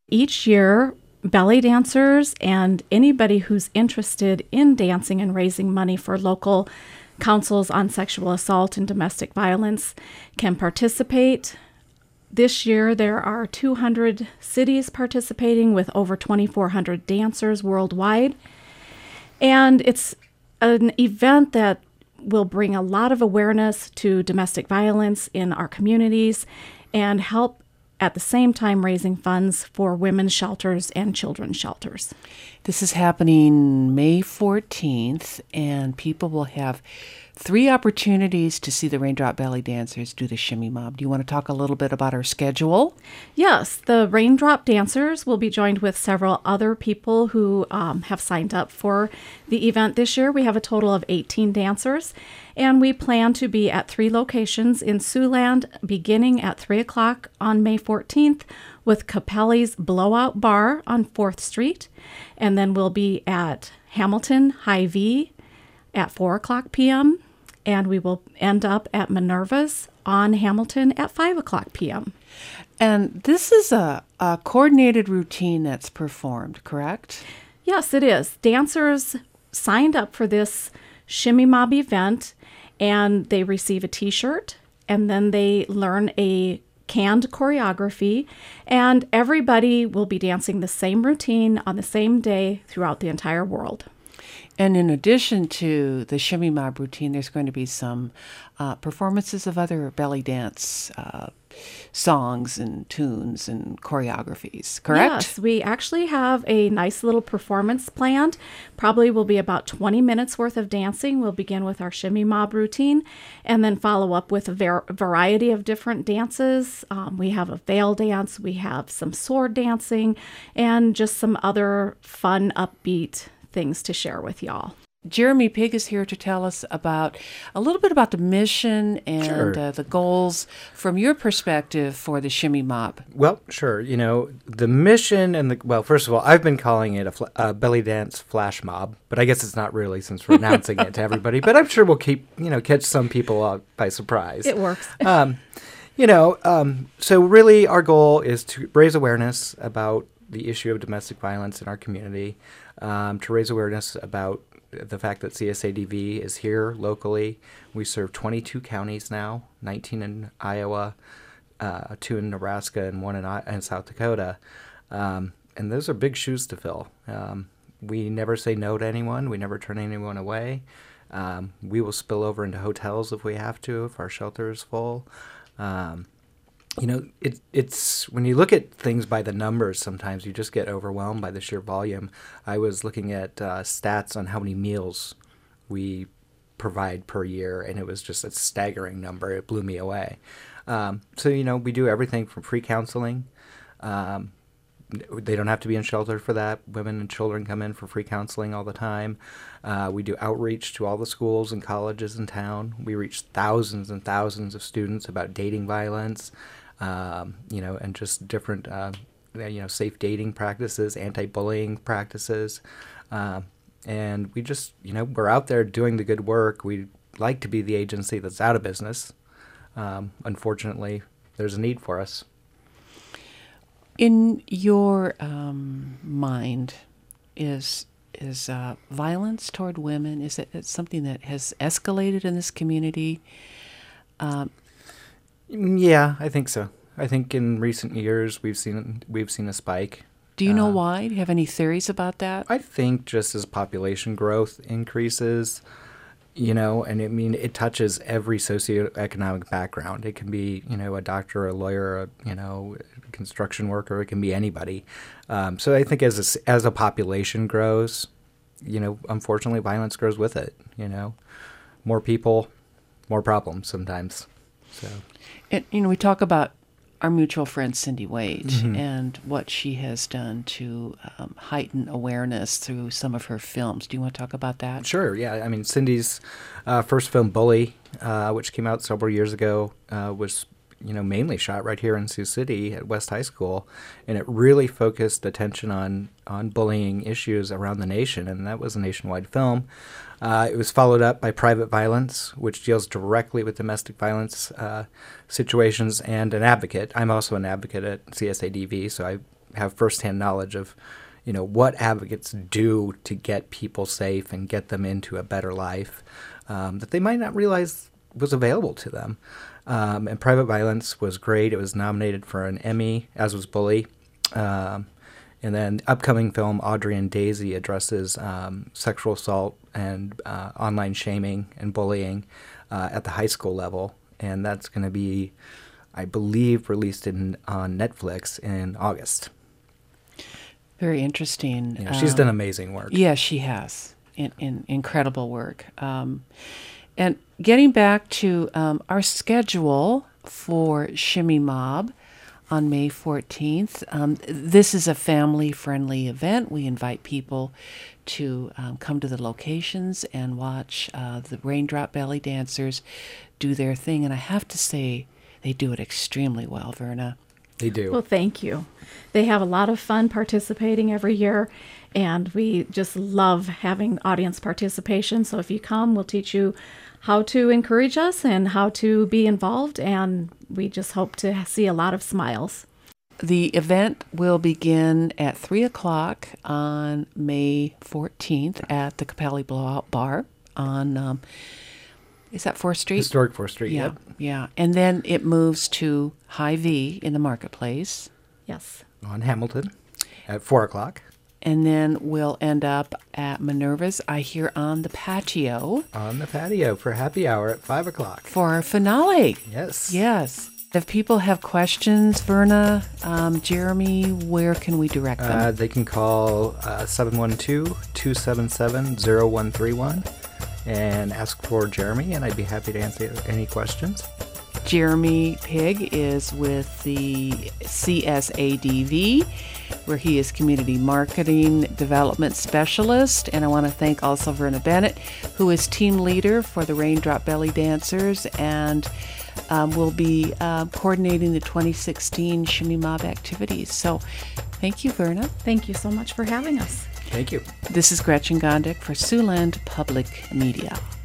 Each year, belly dancers and anybody who's interested in dancing and raising money for local councils on sexual assault and domestic violence can participate. This year, there are 200 cities participating with over 2,400 dancers worldwide. And it's an event that will bring a lot of awareness to domestic violence in our communities and help at the same time raising funds for women's shelters and children's shelters. This is happening May 14th, and people will have 3 opportunities to see the Raindrop Belly Dancers do the Shimmy Mob. Do you want to talk a little bit about our schedule? Yes, the Raindrop Dancers will be joined with several other people who have signed up for the event this year. We have a total of 18 dancers, and we plan to be at 3 locations in Siouxland beginning at 3 o'clock on May 14th with Capelli's Blowout Bar on 4th Street, and then we'll be at Hamilton Hy-Vee at 4 o'clock p.m., and we will end up at Minerva's on Hamilton at 5 o'clock p.m. And this is a coordinated routine that's performed, correct? Yes, it is. Dancers signed up for this Shimmy Mob event, and they receive a T-shirt, and then they learn a canned choreography, and everybody will be dancing the same routine on the same day throughout the entire world. And in addition to the Shimmy Mob routine, there's going to be some performances of other belly dance songs and tunes and choreographies, correct? Yes, we actually have a nice little performance planned. Probably will be about 20 minutes worth of dancing. We'll begin with our Shimmy Mob routine and then follow up with a variety of different dances. We have a veil dance, we have some sword dancing, and just some other fun, upbeat things to share with y'all. Jeremy Pig is here to tell us about a little bit about the mission and the goals from your perspective for the Shimmy Mob. Well, sure. The mission and first of all, I've been calling it a belly dance flash mob, but I guess it's not really since we're announcing it to everybody. But I'm sure we'll catch some people by surprise. It works. So really our goal is to raise awareness about the issue of domestic violence in our community, to raise awareness about the fact that CSADV is here locally. We serve 22 counties now, 19 in Iowa, 2 in Nebraska, and 1 in South Dakota. And those are big shoes to fill. We never say no to anyone. We never turn anyone away. We will spill over into hotels if we have to, if our shelter is full. It's when you look at things by the numbers, sometimes you just get overwhelmed by the sheer volume. I was looking at stats on how many meals we provide per year, and it was just a staggering number. It blew me away. We do everything from free counseling. They don't have to be in shelter for that. Women and children come in for free counseling all the time. We do outreach to all the schools and colleges in town. We reach thousands and thousands of students about dating violence. And just different, safe dating practices, anti-bullying practices. And we just, we're out there doing the good work. We like to be the agency that's out of business. Unfortunately, there's a need for us. In your mind, is violence toward women, is it something that has escalated in this community? Yeah, I think so. I think in recent years we've seen a spike. Do you know why? Do you have any theories about that? I think just as population growth increases, it touches every socioeconomic background. It can be, a doctor, a lawyer, a construction worker. It can be anybody. So I think as a population grows, unfortunately violence grows with it. More people, more problems sometimes. So. And, we talk about our mutual friend Cindy Wade and what she has done to heighten awareness through some of her films. Do you want to talk about that? Sure, yeah. Cindy's first film, Bully, which came out several years ago, was mainly shot right here in Sioux City at West High School, and it really focused attention on bullying issues around the nation, and that was a nationwide film. It was followed up by Private Violence, which deals directly with domestic violence situations, and An Advocate. I'm also an advocate at CSADV, so I have firsthand knowledge of, what advocates do to get people safe and get them into a better life that they might not realize was available to them. And Private Violence was great. It was nominated for an Emmy, as was Bully. And then upcoming film Audrey and Daisy addresses sexual assault and online shaming and bullying at the high school level. And that's going to be, I believe, released on Netflix in August. Very interesting. She's done amazing work. Yeah, she has. Incredible work. And getting back to our schedule for Shimmy Mob on May 14th, this is a family-friendly event. We invite people to come to the locations and watch the Raindrop Belly Dancers do their thing. And I have to say, they do it extremely well, Verna. They do. Well, thank you. They have a lot of fun participating every year, and we just love having audience participation. So if you come, we'll teach you how to encourage us and how to be involved, and we just hope to see a lot of smiles. The event will begin at 3 o'clock on May 14th at the Capelli Blowout Bar on, is that 4th Street? Historic 4th Street, Yeah, yep. yeah. And then it moves to Hy-Vee in the Marketplace. Yes. On Hamilton at 4 o'clock. And then we'll end up at Minerva's, I hear, on the patio. On the patio for happy hour at 5 o'clock. For our finale. Yes. Yes. If people have questions, Verna, Jeremy, where can we direct them? They can call 712-277-0131 and ask for Jeremy, and I'd be happy to answer any questions. Jeremy Pigg is with the CSADV, where he is Community Marketing Development Specialist. And I want to thank also Verna Bennett, who is Team Leader for the Raindrop Belly Dancers and will be coordinating the 2016 Shimmy Mob activities. So thank you, Verna. Thank you so much for having us. Thank you. This is Gretchen Gondik for Siouxland Public Media.